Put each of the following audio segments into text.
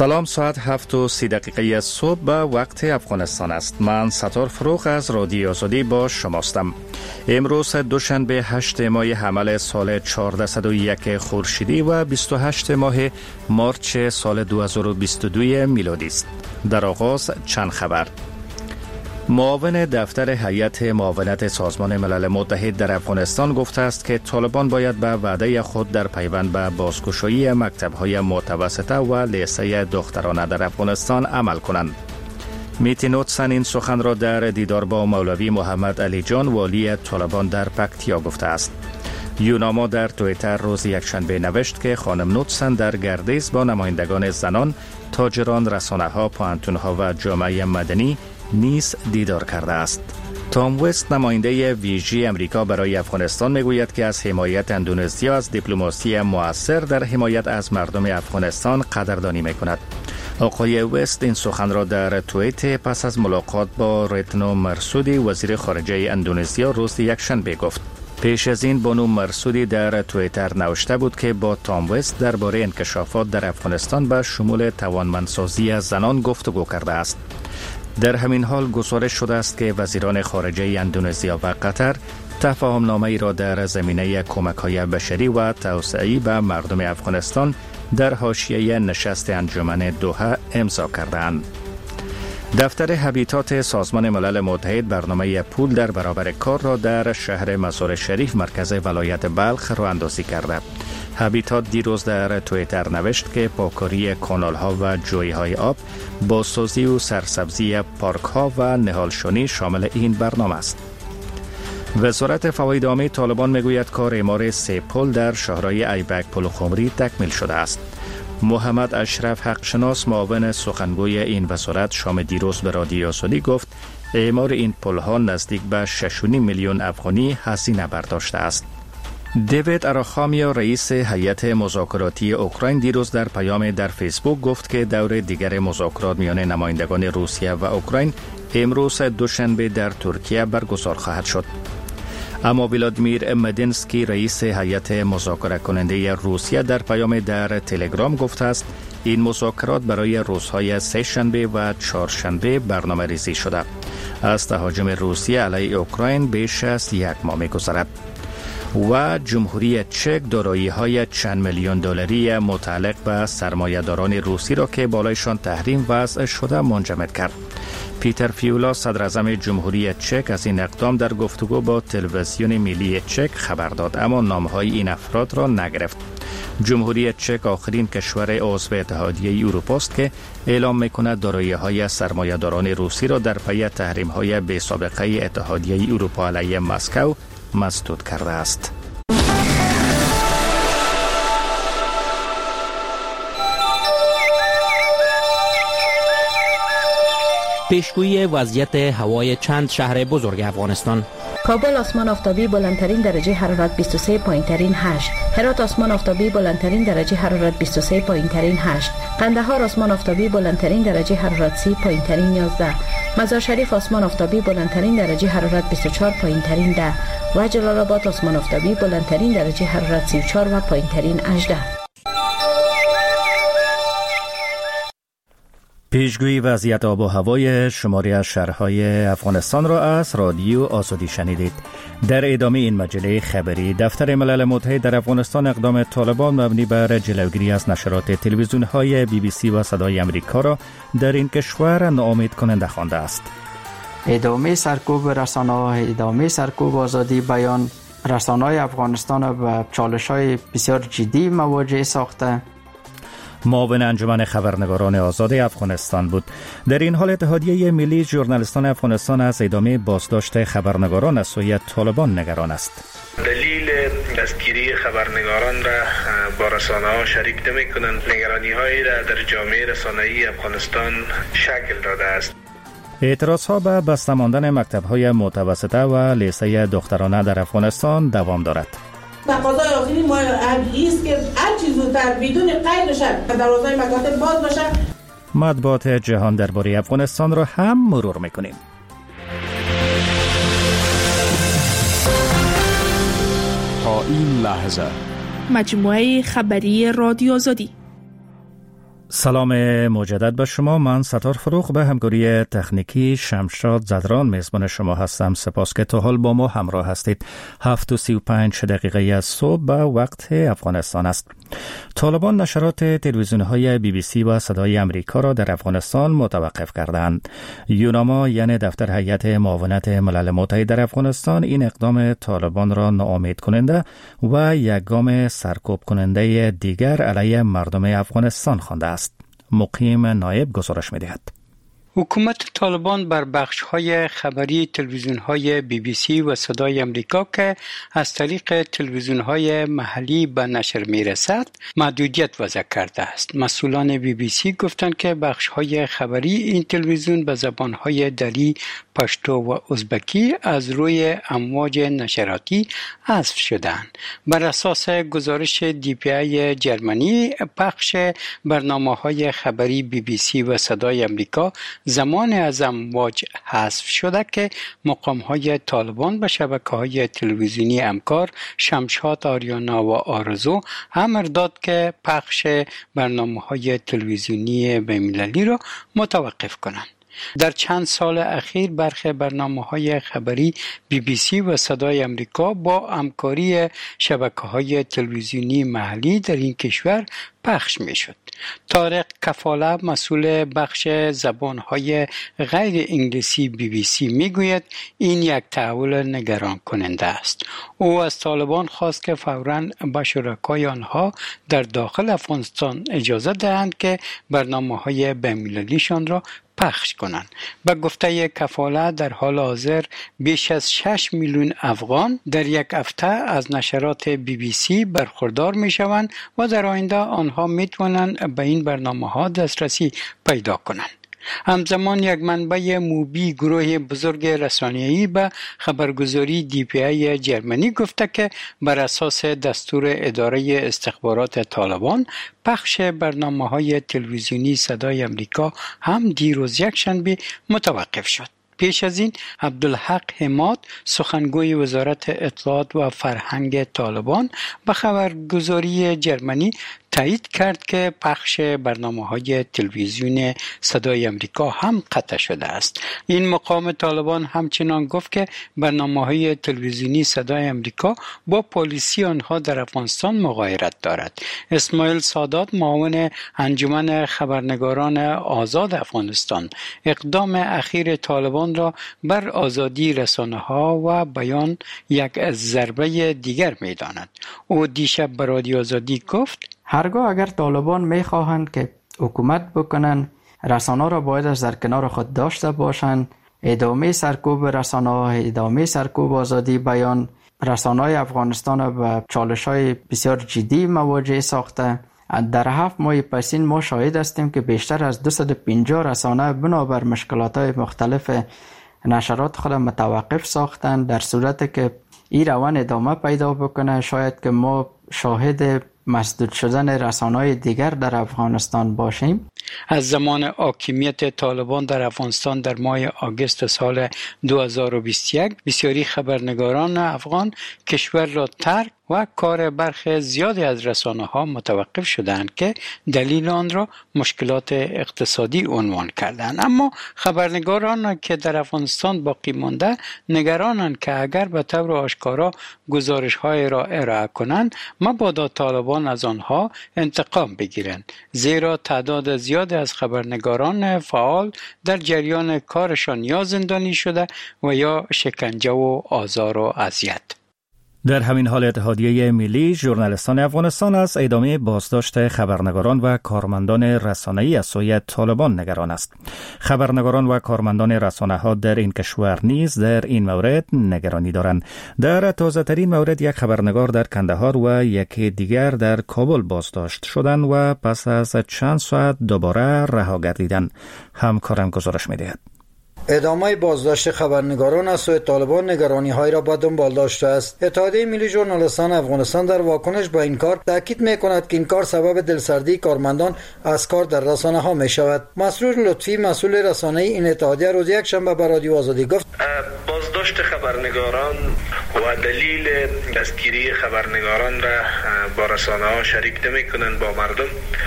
سلام، ساعت 7:30 صبح به وقت افغانستان است. من ستار فروغ از رادیو آزادی با شماستم. امروز دوشنبه 8 ماه حمل سال 1401 خورشیدی و 28 ماه مارچ سال 2022 میلادی است. در آغاز چند خبر. معاون دفتر هیئت معاونت سازمان ملل متحد در افغانستان گفته است که طالبان باید به وعده خود در پیوند به بازگشایی مکتب‌های متوسطه و لیسه دخترانه در افغانستان عمل کنند. میتی نوتسن این سخن را در دیدار با مولوی محمد علی جان والی طالبان در پکتیا گفته است. یوناما در توییتر روز یکشنبه نوشت که خانم نوتسن در گردش با نمایندگان زنان، تاجران، رسانه‌ها، پوهنتون‌ها و جامعه مدنی نیز دیدار کرده است. تام وست نماینده ویژه امریکا برای افغانستان میگوید که از حمایت اندونزیا از دیپلماسی مؤثر در حمایت از مردم افغانستان قدردانی میکند. آقای وست این سخن را در توییت پس از ملاقات با رتنو مرسودی وزیر خارجه اندونزیا روز یکشنبه گفت. پیش از این بانو مرسودی در توییتر نوشته بود که با تام وست درباره انکشافات در افغانستان به شمول توانمندسازی زنان گفتگو کرده است. در همین حال گزارش شده است که وزیران خارجه اندونزیا و قطر تفاهمنامه ای را در زمینه کمک‌های بشری و توسعه‌ای به مردم افغانستان در حاشیه نشست انجمن دوحه امضا کردند. دفتر هبیتات سازمان ملل متحد برنامه پول در برابر کار را در شهر مزار شریف مرکز ولایت بلخ راه اندازی کرده. هبیتات دیروز در توییتر نوشت که پاکاری کانال‌ها و جوی‌های آب، بازسازی و سرسبزی پارک‌ها و نهالشونی شامل این برنامه است. وزارت فواید عامه طالبان میگوید کار اعمار 3 پل در شهرهای ایبک پل خمری تکمیل شده است. محمد اشرف حقشناس معاون سخنگوی این وزارت شام دیروز به رادیو آزادی گفت اعمار این پل‌ها نزدیک به 6.5 میلیون افغانی هزینه برداشته است. دیوید اراخامیا رئیس هیئت مذاکراتی اوکراین دیروز در پیام در فیسبوک گفت که دور دیگر مذاکرات میان نمایندگان روسیه و اوکراین امروز دوشنبه در ترکیه برگزار خواهد شد. اما ولادیمیر مدینسکی رئیس هیئت مذاکره کننده روسیه در پیام در تلگرام گفته است این مذاکرات برای روزهای سه شنبه و چهارشنبه برنامه ریزی شده. از تهاجم روسیه علیه اوکراین بیش از 1 ماه می‌گذرد. و جمهوری چک دارایی‌های چند میلیون دلاری متعلق به سرمایه‌داران روسی را که بالایشان تحریم وضع شده منجمد کرد. پیتر فیولا صدراعظم جمهوری چک از این اقدام در گفتگو با تلویزیون ملی چک خبر داد، اما نام‌های این افراد را نگرفت. جمهوری چک آخرین کشور عضو اتحادیه اروپا است که اعلام می‌کند دارایی‌های سرمایه‌داران روسی را در پی تحریم‌های بی‌سابقه اتحادیه اروپا علیه مسکو مسدود کرده است. پیشگویی وضعیت هوای چند شهر بزرگ افغانستان. کابل آسمان آفتابی بلندترین درجه حرارت 23 پایینترین 8. هرات آسمان آفتابی بلندترین درجه حرارت 23 پایینترین 8. قندهار آسمان آفتابی بلندترین درجه حرارت 30 پایینترین 11. مزار شریف آسمان آفتابی بلندترین درجه حرارت 24 پایینترین 10 و جلال آباد آسمان آفتابی بلندترین درجه حرارت 34 و پایینترین 18. پیشگویی وضعیت آب و هوای شماری از شهرهای افغانستان را از رادیو آزادی شنیدید. در ادامه این مجله خبری، دفتر ملل متحد در افغانستان اقدام طالبان مبنی بر جلوگیری از نشرات تلویزیون‌های BBC و صدای امریکا را در این کشور ناامید کننده خوانده است. ادامه سرکوب رسانه‌ها، ادامه سرکوب آزادی بیان، رسانه‌های افغانستان را به چالش‌های بسیار جدی مواجه ساخته. معاون انجمن خبرنگاران آزاد افغانستان بود. در این حال اتحادیه ملی ژورنالیستان افغانستان از ادامه بازداشت خبرنگاران از سوی طالبان نگران است. دلیل دستگیری خبرنگاران را با رسانه‌ها شریک نمی‌کنند. نگرانی‌هایی را در جامعه رسانه‌ای افغانستان شکل داده است. اعتراض‌ها به بسته ماندن مکتب‌های متوسطه و لیسه دخترانه در افغانستان دوام دارد. تقاضای آخرین ما است که هر چیز زودتر بدون قید شد دروازه مکاتب باز باشه. مطبوعات جهان درباره افغانستان را هم مرور می‌کنیم. تا این لحظه مجموعه خبری رادیو آزادی. سلام مجدد به شما. من ستار فروغ به همکاری تکنیکی شمشاد زدران میزبان شما هستم. سپاس که تا حال با ما همراه هستید. 7:35 از صبح به وقت افغانستان است. طالبان نشرات تلویزیون‌های BBC و صدای امریکا را در افغانستان متوقف کردند. یوناما یعنی دفتر هیئت معاونت ملل متحد در افغانستان این اقدام طالبان را ناامید کننده و یک گام سرکوب کننده دیگر علیه مردم افغانستان خوانده است. مقیم نایب گزارش می‌دهد. حکومت طالبان بر بخش‌های خبری تلویزیون‌های BBC و صدای امریکا که از طریق تلویزیون‌های محلی به نشر می‌رسد محدودیت وضع کرده است. مسئولان BBC گفتند که بخش‌های خبری این تلویزیون به زبان‌های دری، پشتو و ازبکی از روی امواج نشراتی حذف شدند. بر اساس گزارش DPI جرمنی، پخش برنامه‌های خبری BBC و صدای امریکا زمان از امواج حذف شده که مقام‌های طالبان به شبکه‌های تلویزیونی امکار، شمشاد، آریانا و آرزو امر داد که پخش برنامه‌های تلویزیونی بین‌المللی را متوقف کنند. در چند سال اخیر برخی برنامه‌های خبری BBC و صدای امریکا با همکاری شبکه‌های تلویزیونی محلی در این کشور پخش می‌شد. طارق کفاله مسئول بخش زبان‌های غیر انگلیسی BBC می‌گوید این یک تحول نگران کننده است. او از طالبان خواست که فوراً به شرکای آنها در داخل افغانستان اجازه دهند که برنامه‌های بین‌المللیشان را پخش کنند. به گفته کفاله در حال حاضر بیش از 6 میلیون افغان در یک هفته از نشرات BBC برخوردار میشوند و در آینده آنها میتوانند به این برنامه‌ها دسترسی پیدا کنند. همزمان یک منبع موبی گروه بزرگ رسانه‌ای به خبرگزاری DPI جرمنی گفته که بر اساس دستور اداره استخبارات طالبان پخش برنامه‌های تلویزیونی صدای امریکا هم دیروز یکشنبه متوقف شد. پیش از این عبدالحق حماد سخنگوی وزارت اطلاعات و فرهنگ طالبان به خبرگزاری جرمنی تایید کرد که پخش برنامه‌های تلویزیون صدای امریکا هم قطع شده است. این مقام طالبان همچنان گفت که برنامه‌های تلویزیونی صدای امریکا با پالیسی آنها در افغانستان مغایرت دارد. اسماعیل سادات معاون انجمن خبرنگاران آزاد افغانستان اقدام اخیر طالبان را بر آزادی رسانه‌ها و بیان یک ضربه دیگر می‌داند. او دیشب به رادیو آزادی گفت هرگاه اگر طالبان میخواهند که حکومت بکنند، رسانه را باید از در کنار خود داشته باشند. ادامه سرکوب رسانه، ادامه سرکوب آزادی بیان، رسانه افغانستان به چالش های بسیار جدی مواجه ساخته. در 7 ماه پسین ما شاهد هستیم که بیشتر از 250 رسانه بنابر مشکلات های مختلف نشرات خود متوقف ساختند. در صورت که این روان ادامه پیدا بکنه، شاید که ما شاهد مسدود شدن رسانه‌های دیگر در افغانستان باشیم. از زمان حاکمیت طالبان در افغانستان در ماه آگوست سال 2021 بسیاری خبرنگاران افغان کشور را ترک و کار برخی زیادی از رسانه‌ها متوقف شدند که دلیل آن را مشکلات اقتصادی عنوان کردند. اما خبرنگاران که در افغانستان باقی مانده نگرانند که اگر به طور آشکارا گزارش‌های را ارائه کنند مبادا طالبان از آنها انتقام بگیرند، زیرا تعداد زیادی از خبرنگاران فعال در جریان کارشان یا زندانی شده و یا شکنجه و آزار و اذیت. در همین حال اتحادیه ملی ژورنالیستان افغانستان از ادامه بازداشت خبرنگاران و کارمندان رسانه‌ای از سوی طالبان نگران است. خبرنگاران و کارمندان رسانه‌ها در این کشور نیز در این مورد نگرانی دارند. در تازه‌ترین مورد یک خبرنگار در کندهار و یکی دیگر در کابل بازداشت شدند و پس از چند ساعت دوباره رها گردیدند. همکارم گزارش می‌دهد. ادامه بازداشت خبرنگاران از سوی طالبان نگرانی‌های را به دنبال داشته است. اتحادیه ملی ژورنالیستان افغانستان در واکنش به این کار تاکید می‌کند که این کار سبب دلسردی کارمندان از کار در رسانه‌ها می‌شود. مسرور لطفی مسئول رسانه‌ای این اتحادیه روز یکشنبه به رادیو آزادی گفت بازداشت خبرنگاران و دلیل دستگیری خبرنگاران را با رسانه‌ها شریک نمی‌کنند با مردم.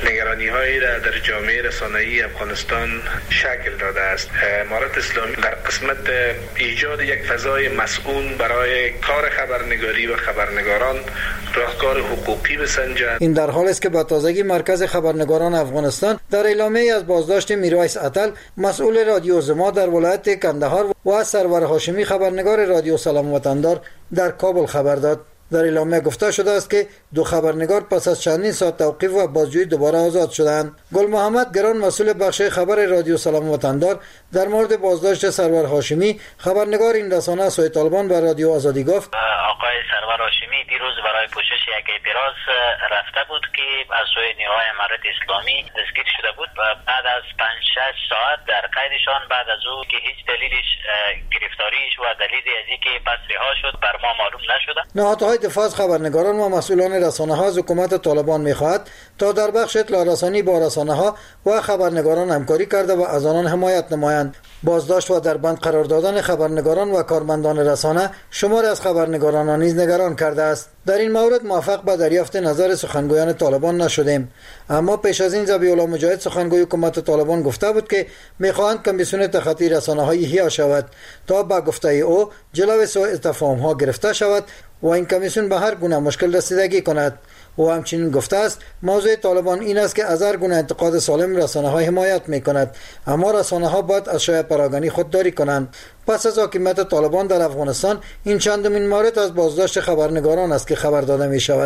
نگرانی هایی را در جامعه رسانه‌ای افغانستان شکل داده است. امارت اسلامی در قسمت ایجاد یک فضای مسئول برای کار خبرنگاری و خبرنگاران راهکار حقوقی بسنجد. این در حالی است که با تازگی مرکز خبرنگاران افغانستان در اعلامیه از بازداشت میرویس اتل مسئول رادیو زما در ولایت کندهار و سرور هاشمی خبرنگار رادیو سلام وطندار در کابل خبر داد. در اعلامیه گفته شده است که دو خبرنگار پس از چندین ساعت توقیف و بازجویی دوباره آزاد شدند. گل محمد گران مسئول بخش خبر رادیو سلام وطندار در مورد بازداشت سرور هاشمی خبرنگار این رسانه سوی طالبان به رادیو آزادی گفت آقای سرور هاشمی دیروز برای پوشش یک اعتراض رفته بود که از سوی نیروهای امارت اسلامی دستگیر شده بود و بعد از 5-6 ساعت در قیدشان بعد از او که هیچ دلیلش گرفتاریش و دلیلی از اینکه پس رها شد بر ما معلوم نشده. نهادهای دفاع از خبرنگاران و مسئولان رسانه‌ها از حکومت طالبان می‌خواهد تا در بخش اطلاع رسانی با رسانه‌ها و خبرنگاران همکاری کرده و از آنان حمایت نمایند. بازداشت و در بند قرار دادن خبرنگاران و کارمندان رسانه شماری از خبرنگاران را نیز نگران کرده است. در این مورد موفق به دریافت نظر سخنگویان طالبان نشدیم، اما پیش از این ذبیح الله مجاهد سخنگوی حکومت طالبان گفته بود که می‌خواهند کمیسیون تخطی رسانه‌های احیا شود تا با گفته او جلوی سوء تفاهم‌ها گرفته شود و این کمیسیون به هر گونه مشکل رسیدگی کند. او همچنین گفته است موضوع طالبان این است که از هر گونه انتقاد سالم رسانه‌ها حمایت می‌کند، اما رسانه‌ها باید از شایع پراگانی خودداری کنند. پس از حاکمیت طالبان در افغانستان این چندمین مورد از بازداشت خبرنگاران است که خبر داده می‌شود.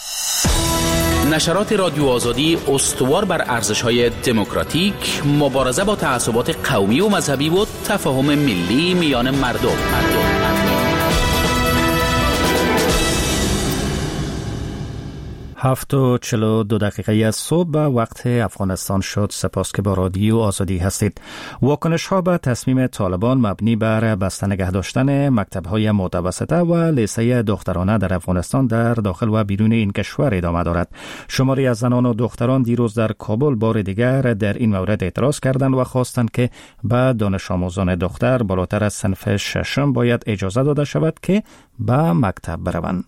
نشرات رادیو آزادی استوار بر ارزش‌های دموکراتیک، مبارزه با تعصبات قومی و مذهبی و تفاهم ملی میان مردم. 7:42 از صبح وقت افغانستان شد. سپاس که با رادیو آزادی هستید. واکنش ها به تصمیم طالبان مبنی بر بسته نگه داشتن مکتب‌های متوسطه و لیسه دخترانه در افغانستان در داخل و بیرون این کشور ادامه دارد. شماری از زنان و دختران دیروز در کابل بار دیگر در این مورد اعتراض کردند و خواستند که به دانش آموزان دختر بالاتر از صنف ششم باید اجازه داده شود که به مکتب بروند.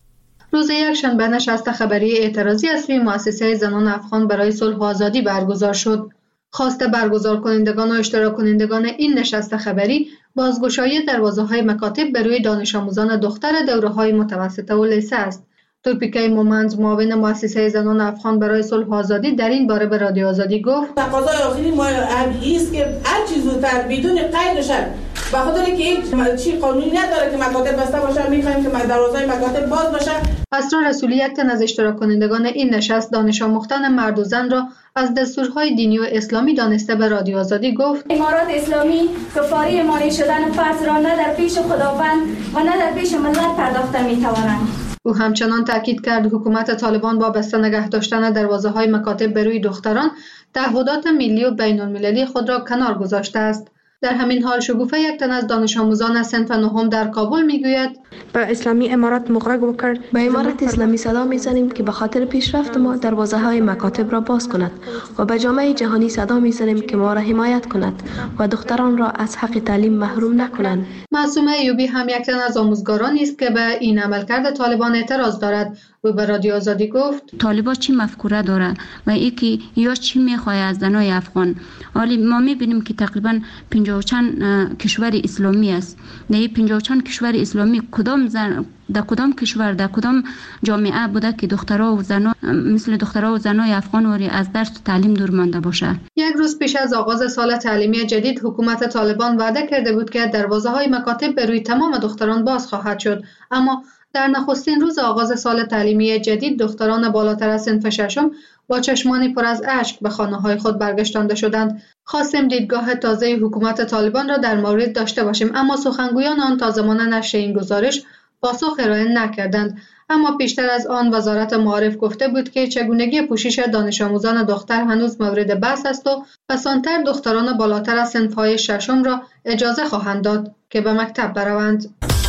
روز یکشنبه نشست خبری اعتراضی از سوی مؤسسه زنان افغان برای صلح و آزادی برگزار شد. خواست برگزار کنندگان و اشتراک کنندگان این نشست خبری بازگشایی دروازه‌های مکاتب به روی دانش آموزان دختر دوره‌های متوسطه و لیسه است. توپیکای مومند معاون مؤسسه زنان افغان برای صلح و آزادی در این باره به رادیو آزادی گفت تقاضای آخری ما است که هر چیز زودتر بدون قید بشه، به خاطر که این چی قانونی نداره که مکاتب بسته باشه. می‌خوایم که دروازه‌های مکاتب باز باشه. اسرار رسولی یک تن از اشتراک کنندگان این نشست دانش آموختن مرد و زن را از دستورهای دینی و اسلامی دانسته به رادیو آزادی گفت امارات اسلامی کفاری مانع شدن فرض را نه در پیش خداوند و نه در پیش ملت پرداخته می‌توانند. او همچنان تاکید کرد حکومت طالبان با بسته نگه داشتن دروازه‌های مکاتب به روی دختران تعهدات ملی و بین‌المللی خود را کنار گذاشته است. در همین حال شگوفه یک تن از دانش آموزان صنف نهم در کابل میگوید به اسلامی امارات مغرق کرد. به امارات اسلامی صدا میزنیم که به خاطر پیشرفت ما دروازه‌های مکاتب را باز کند و به جامعه جهانی صدا میزنیم که ما را حمایت کند و دختران را از حق تعلیم محروم نکنند. معصومه ایوبی هم یک تن از آموزگارانی است که به این عملکرد طالبان اعتراض دارد. و به رادیو آزادی گفت طالبان چی مفکوره داره و اینکه یا چی میخواد از زنای افغان. ولی ما میبینیم که تقریبا 50 چند کشور اسلامی است. در این 50 چند کشور اسلامی کدام زن در کدام کشور در کدام جامعه بوده که دخترها و زنها مثل دخترها و زنای افغان وری از درس و تعلیم دور مانده باشه؟ یک روز پیش از آغاز سال تعلیمی جدید حکومت طالبان وعده کرده بود که دروازه‌های مکاتب به روی تمام دختران باز خواهد شد، اما در نخستین روز آغاز سال تعلیمی جدید دختران بالاتر از صنف ششم با چشمانی پر از اشک به خانه‌های خود برگشتانده شدند. خواستیم دیدگاه تازه حکومت طالبان را در مورد داشته باشیم، اما سخنگویان آن تا زمان نشر این گزارش پاسخ ارائه نکردند. اما پیشتر از آن وزارت معارف گفته بود که چگونگی پوشش دانش آموزان دختر هنوز مورد بحث است و پسانتر دختران بالاتر از صنف‌های ششم را اجازه خواهند داد که به مکتب بروند.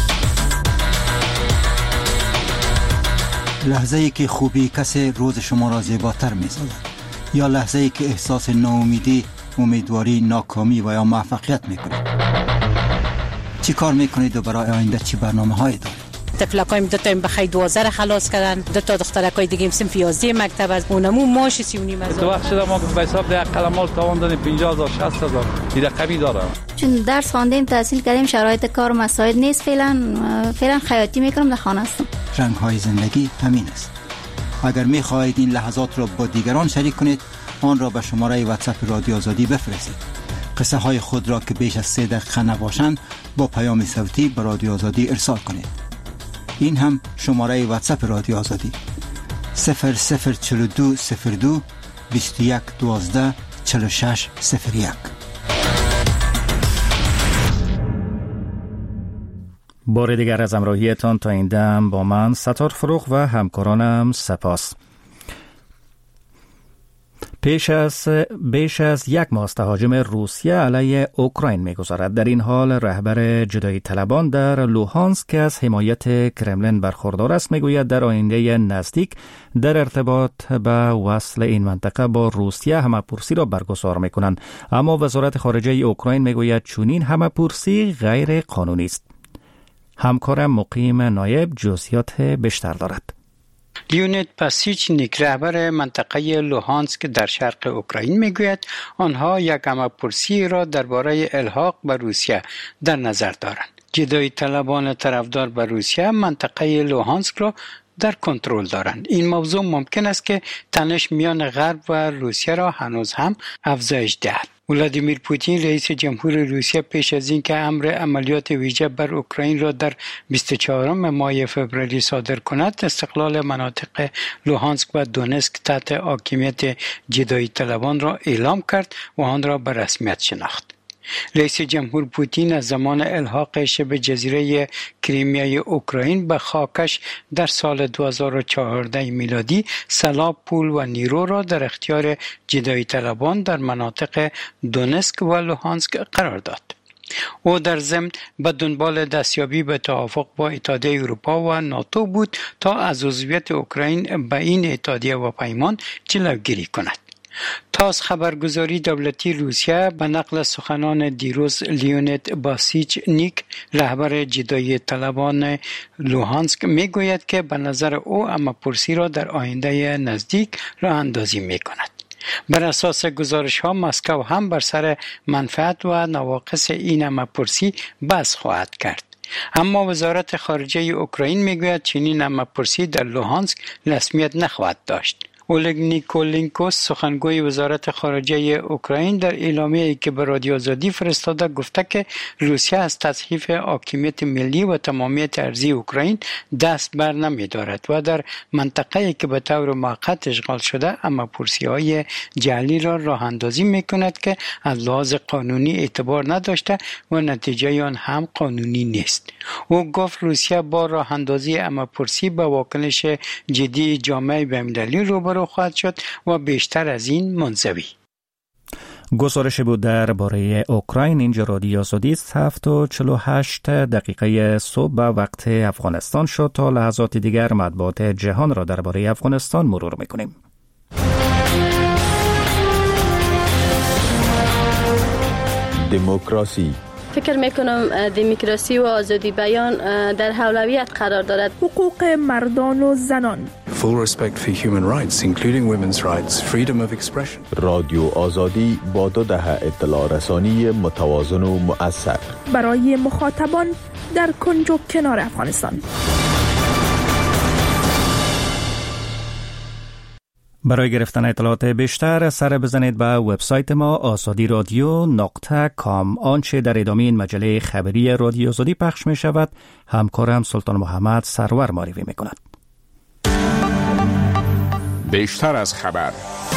لحظه‌ای که خوبی کسی روز شما را زیباتر می‌سازد، یا لحظه‌ای که احساس ناامیدی، امیدواری، ناکامی و یا موفقیت می‌کنید. چی کار می‌کنید و برای آینده چی برنامه‌هایی دارید؟ طفلکایم 2 تا بخیر 12 خلاص کردن، 2 تا دخترکای دیگه صنف 11 مکتب از اونمو ماش 3.5 تو وقت شده ما به حساب ده قلمال تاوان دادیم 50000 60000 دیگه کمی داره. چون درس خواندیم تحصیل کردیم شرایط کار مساعد نیست، فعلا خیاطی میکنم در خانه هستم. رنگ های زندگی همین است. اگر می خواهید این لحظات را با دیگران شریک کنید آن را به شماره واتساپ رادیو آزادی بفرستید. قصه های خود را که بیش از 3 دقیقه نباشند با پیام صوتی به رادیو آزادی ارسال کنید. این هم شماره واتساپ رادیو آزادی 004202 21 12 46 01. بار دیگر از همراهیتان تا این دم با من ستار فروغ و همکارانم سپاس. بیش از 1 ماه است تهاجم روسیه علیه اوکراین می‌گذارد. در این حال رهبر جدایی طلبان در لوهانسک که از حمایت کرملین برخوردار است میگوید در آینده نزدیک در ارتباط به وصل این منطقه با روسیه همه‌پرسی را برگزار می‌کنند، اما وزارت خارجه اوکراین میگوید چنین همه‌پرسی غیر قانونی است. همکارم مقیم نایب جزئیات بیشتر دارد. لیونید پاسیچنیک رهبر منطقه لوهانسک در شرق اوکراین میگوید آنها یک همه‌پرسی را درباره الحاق به روسیه در نظر دارند. جدایی طلبان طرفدار به روسیه منطقه لوهانسک را در کنترل دارند. این موضوع ممکن است که تنش میان غرب و روسیه را هنوز هم افزایش دهد. ولادیمیر پوتین رئیس جمهور روسیه پیش از اینکه امر عملیات ویژه بر اوکراین را در 24 ماه فوریه صادر کند، استقلال مناطق لوهانسک و دونسک تحت حاکمیت جدایی طلبان را اعلام کرد و آن را به رسمیت شناخت. رئیس جمهور پوتین از زمان الحاق شبه جزیره کریمیای اوکراین به خاکش در سال 2014 میلادی سلاح، پول و نیرو را در اختیار جدایی طلبان در مناطق دونسک و لوهانسک قرار داد. او در ضمن به دنبال دستیابی به توافق با اتحادیه اروپا و ناتو بود تا از عضویت اوکراین به این اتحادیه و پیمان جلوگیری کند. تاس خبرگزاری دولتی روسیه به نقل سخنان دیروز لیونید پاسیچنیک رهبر جدایی طلبان لوهانسک میگوید که به نظر او همه‌پرسی را در آینده نزدیک راه اندازی میکند. بر اساس گزارش ها مسکو هم بر سر منفعت و نواقص این همه‌پرسی بحث خواهد کرد. اما وزارت خارجه اوکراین میگوید چنین همه‌پرسی در لوهانسک رسمیت نخواهد داشت. اولگ نیکولینکو سخنگوی وزارت خارجه اوکراین در اعلامیه‌ای که به رادیو آزادی فرستاده گفته که روسیه از تضعیف حاکمیت ملی و تمامیت ارضی اوکراین دست بر نمی‌دارد و در منطقه‌ای که به طور موقت اشغال شده همه‌پرسی‌های جعلی را راه اندازی می‌کند که از لحاظ قانونی اعتبار نداشته و نتیجه آن هم قانونی نیست. او گفت روسیه با راه اندازی همه‌پرسی به واکنش جدی جامعه بین‌المللی روبرو خواهد شد و بیشتر از این منزوی. گزارش بود درباره اوکراین. اینجا رادیو آزادی است. 7:48 صبح به وقت افغانستان شد. تا لحظات دیگر مطبوعات جهان را درباره افغانستان مرور می‌کنیم. دموکراسی. فکر میکنم دموکراسی و آزادی بیان در اولویت قرار دارد. حقوق مردان و زنان. Full respect for human rights, including women's rights, freedom of expression. رادیو آزادی با 2 دهه اطلاع رسانی متوازن و مؤثر برای مخاطبان در کنج و کنار افغانستان. برای گرفتن اطلاعات بیشتر سر بزنید به وبسایت ما azadiradyo.com. آنچه در ادامه این مجله خبری رادیو آزادی پخش می شود همکارم سلطان محمد سرور معرفی می کند. بیشتر از خبر.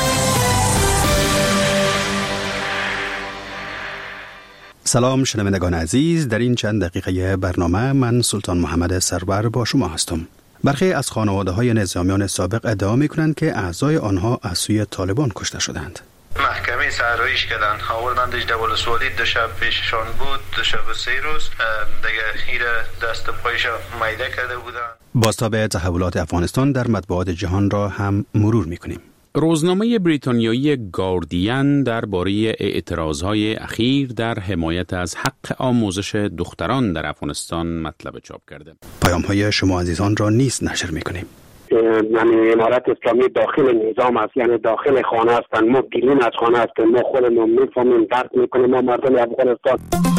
سلام شنوندگان عزیز، در این چند دقیقه برنامه من سلطان محمد سرور با شما هستم. برخی از خانواده‌های نظامیان سابق ادعا می‌کنند که اعضای آنها از سوی طالبان کشته شدند. محکمه سرایش کردن آوردندش در ولسوالی 2 شب پیششان بود، 2 شب و 3 روز دیگه خیر دست پایش میده کرده بودن. بازتاب تحولات افغانستان در مطبوعات جهان را هم مرور می‌کنیم. روزنامه بریتانیایی گاردین درباره اعتراضهای اخیر در حمایت از حق آموزش دختران در افغانستان مطلب چاپ کرده. پیام‌های شما عزیزان را نیز نشر می‌کنیم. یعنی امارت اسلامی داخل نظام است، یعنی داخل خانه هستند. ما بیرون از خانه هستیم، ما خودمون میفهمیم، درک میکنیم. ما مردم افغانستان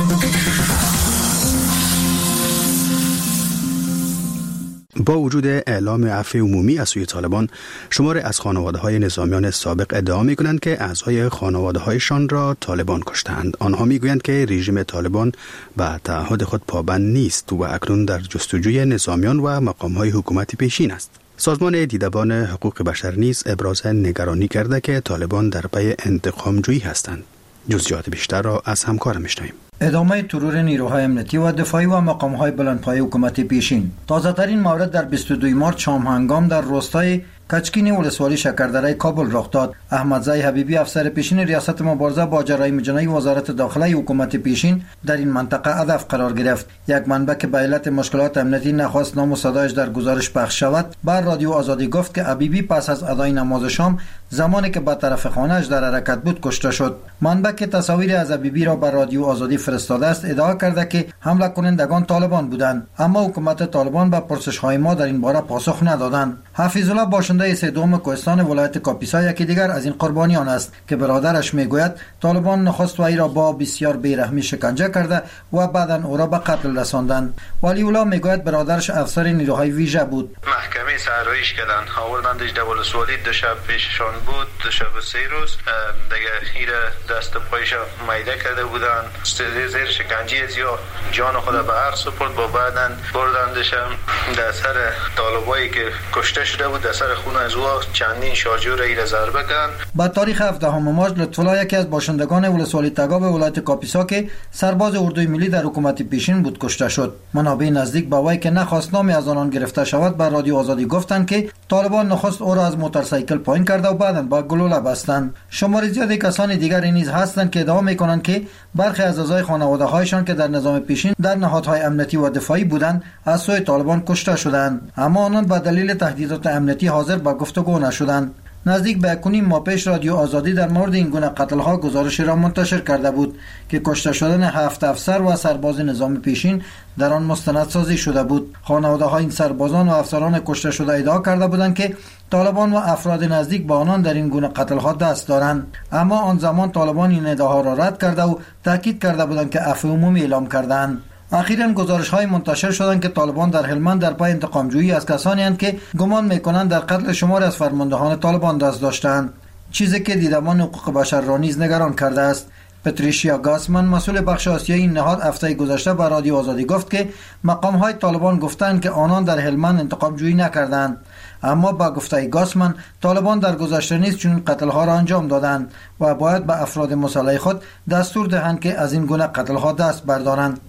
با وجود اعلام عفو عمومی از سوی طالبان، شماری از خانواده‌های نظامیان سابق ادعا می‌کنند که اعضای خانواده‌هایشان را طالبان کشتند. آنها می‌گویند که رژیم طالبان به تعهد خود پابند نیست و اکنون در جستجوی نظامیان و مقام‌های حکومتی پیشین است. سازمان دیدبان حقوق بشر نیز ابراز نگرانی کرده که طالبان در پی انتقام‌جویی هستند. جزئیات بیشتر را از همکارم می‌شنویم. ادامه ترور نیروهای امنیتی و دفاعی و مقام‌های بلندپایه حکومت پیشین. تازه‌ترین مورد در 22 مارس شام هنگام در روستای کچکینی ولسوالی شکردره کابل رخ داد. احمدزای حبیبی افسر پیشین ریاست مبارزه با جرایم جنایی وزارت داخله حکومت پیشین در این منطقه هدف قرار گرفت. یک منبع که به علت مشکلات امنیتی نخواست نام و صدایش در گزارش پخش شود، بر رادیو آزادی گفت که حبیبی پس از ادای نماز شام زمانی که به طرف خانه‌اش در حرکت بود کشته شد. منبع که تصاویر از حبیبی را بر رادیو آزادی فرستاده است ادعا کرده که حمله کنندگان طالبان بودند، اما حکومت طالبان به پرسش‌های ما در این باره پاسخ ندادند. حفیظ الله باشنده سیدوم کوهستان ولایت کاپیسا یکی دیگر از این قربانیان است که برادرش میگوید طالبان نخست وی را با بسیار بیرحمی شکنجه کرده و بعداً او را به قتل رساندند. ولی الله میگوید برادرش افسر نیروهای ویژه بود. محکمه سرایش کردن، آوردندش در ولسوالی، دو شب پیششان بود، دو شب و 3 روز دیگه هیره دست پایش میده کرده بودن، زیر شکنجه زیاد جان خود به عرض سپرد. با بعداً بردندش در سر طالبایی که کشته شده بود در سر خونه از او چندین شارژور ایره ضربه کردند. با تاریخ 17 مارس لطف‌الله یکی از باشندگان ولسوالی تگاب ولایت کاپیسا که سرباز اردوی ملی در حکومت پیشین بود کشته شد. منابع نزدیک به وی که نخواست نامی از آنان گرفته شود بر رادیو آزادی گفتند که طالبان نخست او را از موتورسایکل پایین کرده و بعداً با گلوله بستند. شمار زیادی کسان دیگری نیز هستند که ادعا می‌کنند که برخی از اعضای خانواده‌هایشان که در نظام پیشین در نهادهای امنیتی و دفاعی بودند از سوی طالبان کشته شدند، اما آنان به دلیل تهدیدات امنیتی حاضر به گفتگو نشدند. نزدیک به 1.5 ماه پیش رادیو آزادی در مورد این گونه قتل‌ها گزارشی را منتشر کرده بود که کشته شدن 7 افسر و سرباز نظام پیشین در آن مستندسازی شده بود. خانواده‌های این سربازان و افسران کشته شده ادعا کرده بودند که طالبان و افراد نزدیک با آنان در این گونه قتل‌ها دست دارند، اما آن زمان طالبان این ادعاها را رد کرده و تاکید کرده بودند که عفو عمومی اعلام کردند. اخیراً گزارش‌های منتشر شدند که طالبان در هلمند در پی انتقام‌جویی از کسانی اند که گمان می‌کنند در قتل شماری از فرماندهان طالبان دست داشتند، چیزی که دیدبان حقوق بشر را نیز نگران کرده است. پتریشیا گاسمن مسئول بخش آسیایی این نهاد هفته گذشته بر رادیو آزادی گفت که مقام‌های طالبان گفتند که آنان در هلمند انتقام‌جویی نکردند، اما با گفته گاسمن طالبان در گذشته نیز چنین قتل‌ها را انجام دادند و باید به افراد مسلح خود دستور دهند که از این گونه قتل‌ها دست بردارند.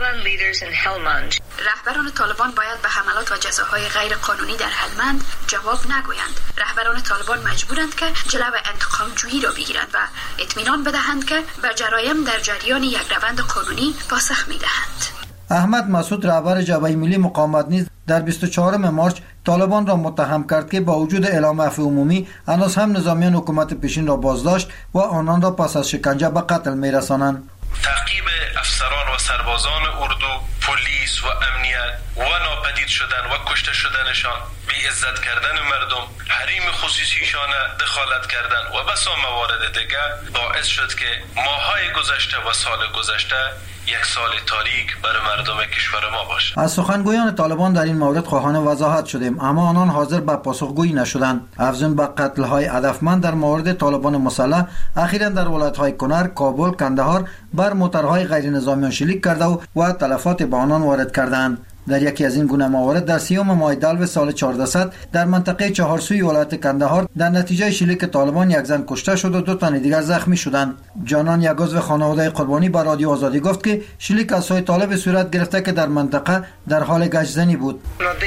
رهبران طالبان باید به حملات و جزاهای غیر قانونی در هلمند جواب نگویند. رهبران طالبان مجبورند که جلو انتقام جویی را بگیرند و اطمینان بدهند که به جرایم در جریان یک روند قانونی پاسخ می‌دهند. احمد مسعود رهبر جبهه ملی مقاومت نیز در 24 مارس طالبان را متهم کرد که با وجود اعلام عفو عمومی هنوز هم نظامیان حکومت پیشین را بازداشت و آنان را پس از شکنجه به قتل می‌رسانند. تعقیب افسران و سربازان اردو، پلیس و امنیت و ناپدید شدن و کشته شدنشان، بی عزت کردن مردم، حریم خصوصیشان دخالت کردن و بسا موارد دیگر باعث شد که ماهای گذشته و سال گذشته یک سال تاریک برای مردم کشور ما باشد. از سخنگویان طالبان در این مورد خواهان وضاحت شدیم، اما آنان حاضر به پاسخگویی نشدند. افزون به قتل‌های هدفمند در مورد طالبان مسلح، اخیراً در ولایت‌های کنر، کابل، کندهار بر موترهای غیر نظامیان شلیک کرده و تلفات به آنان وارد کردند. در یکی از این گونه موارد در 30 ماه دلو سال 1400 در منطقه چهارسوی ولایت کندهار در نتیجه شلیک طالبان یک زن کشته شد و 2 تن دیگر زخمی شدند. جانان یک عضو خانواده قربانی با رادیو آزادی گفت که شلیک از سوی طالب صورت گرفته که در منطقه در حال گشتزنی بود.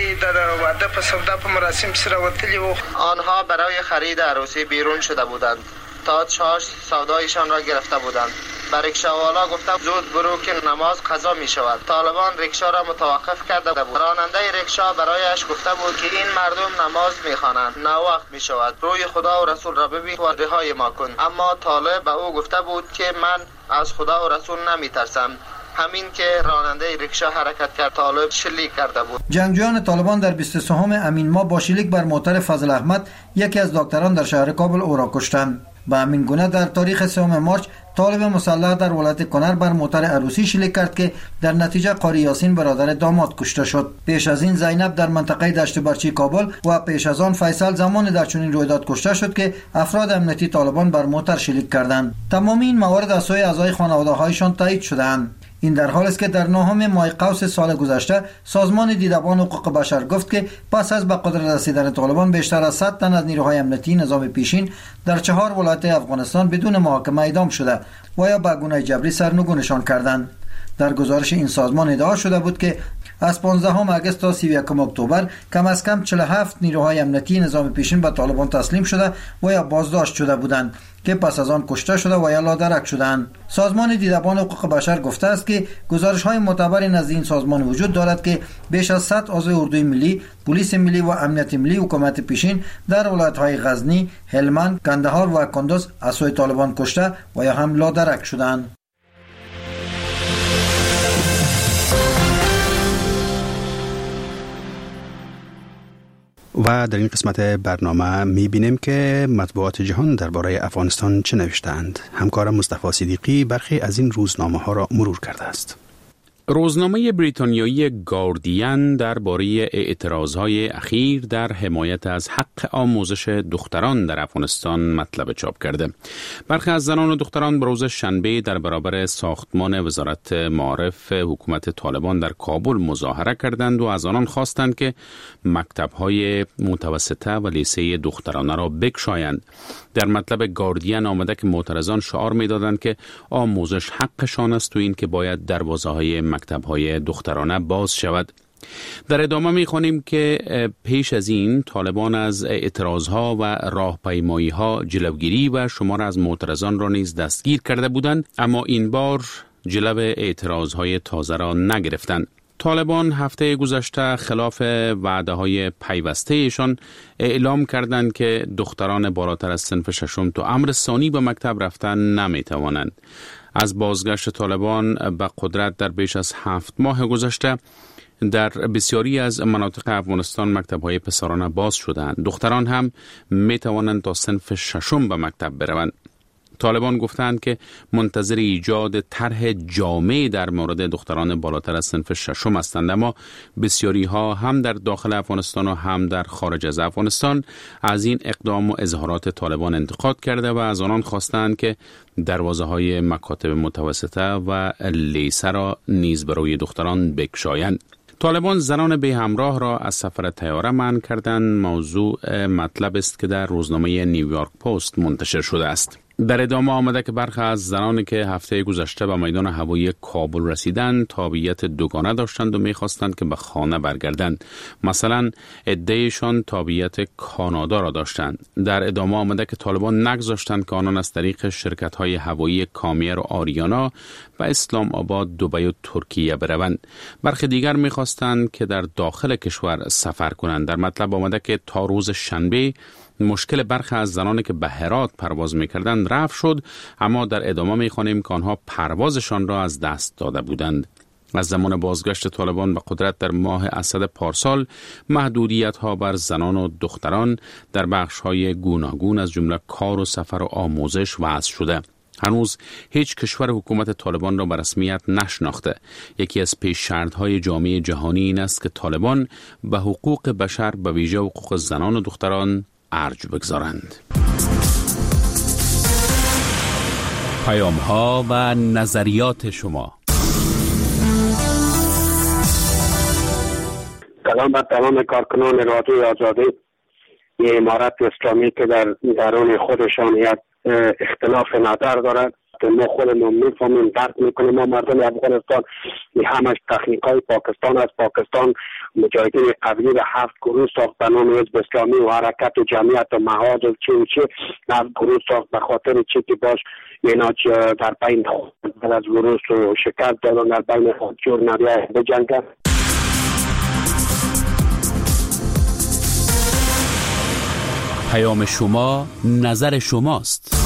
آنها برای خرید عروسی بیرون شده بودند تا چاش سودایشان را گرفته بودند. به رکشاوالا گفتم زود برو که نماز قضا می شود. طالبان رکشا را متوقف کرده بود. راننده رکشا برایش گفته بود که این مردم نماز می خوانند، نه وقت می شود، روی خدا و رسول را ببین و رهای ما کن. اما طالب به او گفته بود که من از خدا و رسول نمی ترسم. همین که راننده رکشا حرکت کرد، طالب شلیک کرده بود. جنگجویان طالبان در 23 امین ماه با شلیک بر موتر فضل احمد یکی از دکتران در شهر کابل او را کشتند. به همین گونه در تاریخ 3 مارچ طالب مسلح در ولایت کنر بر موتر عروسی شلیک کرد که در نتیجه قاری یاسین برادر داماد کشته شد. پیش از این زینب در منطقه دشت برچی کابل و پیش از آن فیصل زمان در چنین رویداد کشته شد که افراد امنیتی طالبان بر موتر شلیک کردند. تمام این موارد از سوی اعضای خانواده‌هایشان تایید شده‌اند. این در حالی است که در 9 ماه قوس سال گذشته سازمان دیدبان حقوق بشر گفت که پس از به قدرت رسیدن طالبان بیشتر از 100 تن از نیروهای امنیتی نظام پیشین در 4 ولایت افغانستان بدون محاکمه اعدام شده و یا به گونه جبری سرنگونشان کردند. در گزارش این سازمان ادعا شده بود که از 15 آگوست تا 31 اکتبر کم از کم 47 نیروهای امنیتی نظام پیشین به طالبان تسلیم شده و یا بازداشت شده بودند که پس از آن کشته شده و یا لادرک شدند. سازمان دیدبان حقوق بشر گفته است که گزارش‌های معتبری نزد این سازمان وجود دارد که بیش از 100 عضو اردوی ملی، پلیس ملی و امنیت ملی حکومت پیشین در ولایت‌های غزنی، هلمند، کندهار و کندوز از سوی طالبان کشته و یا هم لادرک شدند. و در این قسمت برنامه می‌بینیم که مطبوعات جهان درباره افغانستان چه نوشتند. همکارم مصطفی صدیقی برخی از این روزنامه‌ها را مرور کرده است. روزنامه بریتانیایی گاردین درباره اعتراضهای اخیر در حمایت از حق آموزش دختران در افغانستان مطلب چاپ کرده. برخی از زنان و دختران به روز شنبه در برابر ساختمان وزارت معارف حکومت طالبان در کابل مظاهره کردند و از آنان خواستند که مکتب‌های متوسطه و لیسه دخترانه را بگشایند. در مطلب گاردین آمده که معترضان شعار می‌دادند که آموزش حقشان است و این که باید دروازه‌های مکتب‌های دخترانه باز شود. در ادامه می‌خوانیم که پیش از این طالبان از اعتراضها و راهپیمایی‌ها جلوگیری و شمار از معترضان را نیز دستگیر کرده بودند، اما این بار جلو اعتراضهای تازه را نگرفتند. طالبان هفته گذشته خلاف وعده‌های پیوسته‌شان اعلام کردند که دختران بالاتر از صنف ششم تا امر ثانی به مکتب رفتن نمی‌توانند. از بازگشت طالبان به قدرت در بیش از 7 ماه گذشته در بسیاری از مناطق افغانستان مکتب‌های پسرانه باز شدند. دختران هم می‌توانند تا صنف ششم به مکتب بروند. طالبان گفتند که منتظر ایجاد طرح جامع در مورد دختران بالاتر از صنف ششم هستند، اما بسیاری ها هم در داخل افغانستان و هم در خارج از افغانستان از این اقدام و اظهارات طالبان انتقاد کرده و از آنان خواستند که دروازه های مکاتب متوسطه و لیسه را نیز برای دختران بگشایند. طالبان زنان به همراه را از سفر طیاره منع کردند. موضوع مطلب است که در روزنامه نیویورک پست منتشر شده است. در ادامه آمده که برخی از زنانی که هفته گذشته به میدان هوایی کابل رسیدند تابعیت دوگانه داشتند و می‌خواستند که به خانه برگردند. مثلا عده‌شان تابعیت کانادا را داشتند. در ادامه آمده که طالبان نگذاشتند که آنان از طریق شرکت‌های هوایی کامیر و آریانا به اسلام آباد، دبی و ترکیه بروند. برخی دیگر می‌خواستند که در داخل کشور سفر کنند. در مطلب آمده که تا روز شنبه مشکل برخی از زنانی که به هرات پرواز می‌کردند رفع شد، اما در ادامه می‌خوانیم که آنها پروازشان را از دست داده بودند. از زمان بازگشت طالبان به قدرت در ماه اسد پارسال محدودیت‌ها بر زنان و دختران در بخش‌های گوناگون از جمله کار و سفر و آموزش وضع شده. هنوز هیچ کشور حکومت طالبان را به رسمیت نشناخته. یکی از پیش شرط‌های جامعه جهانی این است که طالبان به حقوق بشر به ویژه حقوق زنان و دختران ارج بگذارند. پیام‌ها و نظریات شما. سلام بر تمام کارکنان رادیوی آزادی. یه امارت اسلامی که در درون خودشان یک اختلاف نظر دارد که ما خودمون میفهمیم، درک میکنیم. ما مردم افغانستان همش تخنیکای پاکستان از پاکستان مجاهدین قبلی را 7 گروه ساخت به نام حزب اسلامی و حرکت و جمعیت و معاد و چه 7 گروه ساخت به خاطر چی که باش اینا در بین خود از گروه و شکست دادن، در بین خود جور نبیه بجنگن. پیام شما، نظر شماست.